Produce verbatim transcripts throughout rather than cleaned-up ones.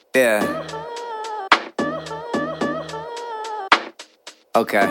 Yeah. Okay.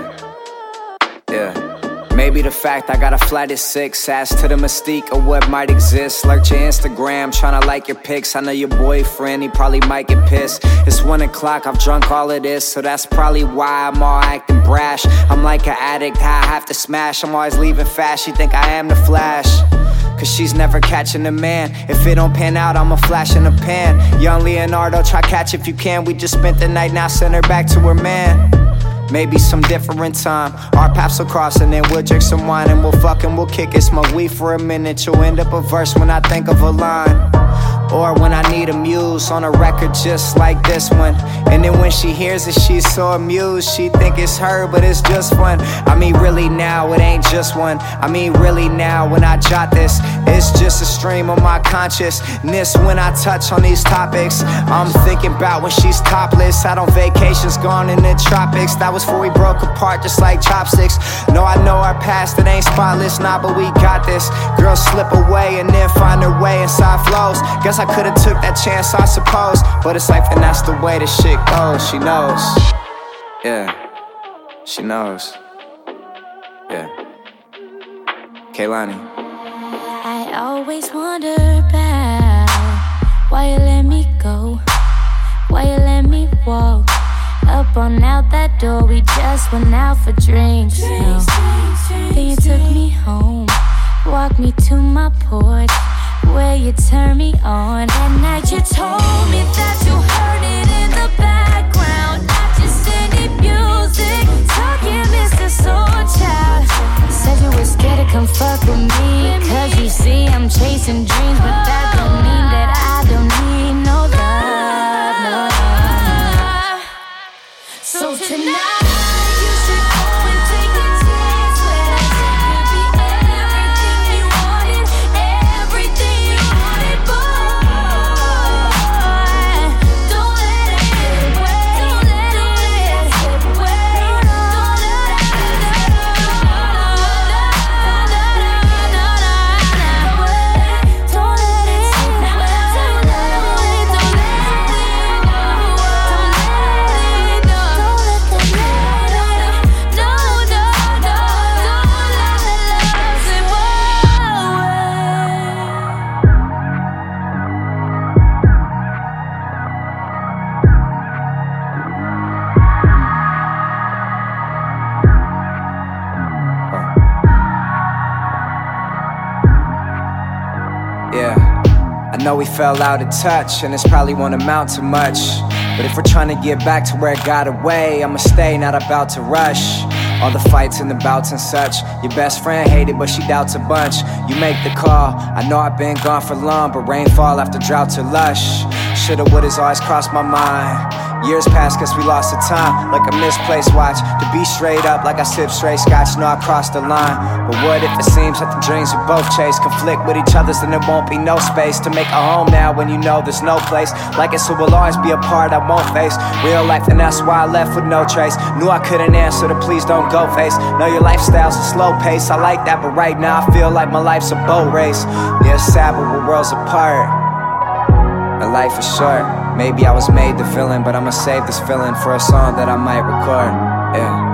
Yeah. Maybe the fact I got a flight at six adds to the mystique of what might exist. Lurk your Instagram, tryna like your pics. I know your boyfriend, he probably might get pissed. It's one o'clock, I've drunk all of this, so that's probably why I'm all acting brash. I'm like an addict, I have to smash. I'm always leaving fast, she think I am the Flash. Cause she's never catching a man. If it don't pan out, I'm a flash in the pan. Young Leonardo, try catch if you can. We just spent the night, now send her back to her man. Maybe some different time. Our paths will cross and then we'll drink some wine. And we'll fuck and we'll kick it, smoke weed for a minute. You'll end up a verse when I think of a line, or when I need a muse on a record just like this one. And then when she hears it, she's so amused. She think it's her, but it's just fun. I mean really now, it ain't just one. I mean really now, when I jot this, it's just a stream of my consciousness. When I touch on these topics, I'm thinking about when she's topless, out on vacations, gone in the tropics. That was before we broke apart just like chopsticks. No, I know our past, it ain't spotless, nah, but we got this. Girls slip away and then find their way inside flows. Guess I could've took that chance, I suppose, but it's life and that's the way the shit goes. She knows, yeah, she knows, yeah. Kehlani. I always wonder about why you let me go, why you let me walk up on out that door. We just went out for drinks, no. Then you took me home, walked me to my porch, where you turn me on. At night you told me that you heard it in the background, not just any music. Talking Mister Soul Child. Said you were scared to come fuck with me, cause you see I'm chasing dreams, but that don't mean that I don't need no love, no love. So tonight I know we fell out of touch, and this probably won't amount to much, but if we're trying to get back to where it got away, I'ma stay, not about to rush. All the fights and the bouts and such. Your best friend hated, but she doubts a bunch. You make the call, I know I've been gone for long, but rainfall after droughts are lush. Shoulda, woulda's always crossed my mind. Years passed cause we lost the time, like a misplaced watch. To be straight up like I sip straight scotch, know I crossed the line. But what if it seems like the dreams we both chase conflict with each other's, then there won't be no space to make a home now when you know there's no place like it, so we'll always be a part I won't face. Real life, and that's why I left with no trace. Knew I couldn't answer the please don't go face. Know your lifestyle's a slow pace, I like that, but right now I feel like my life's a boat race. Yeah, it's sad but we're worlds apart, and life is short. Maybe I was made to feeling, but I'ma save this feeling for a song that I might record, yeah.